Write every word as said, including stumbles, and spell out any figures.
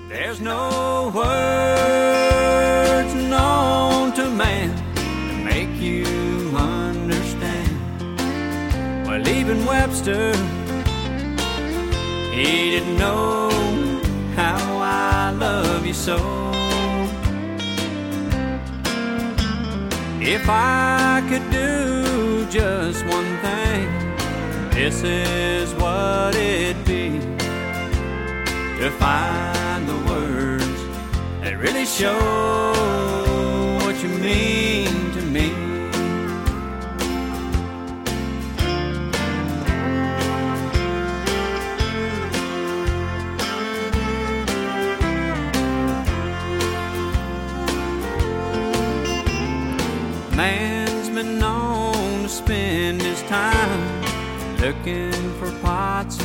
There's no words known to man to make you understand. Well, even Webster, he didn't know how I love you so. If I could do just one thing, this is what it'd be. To find the words that really show what you mean to me. Man's been known to spend his time looking for pots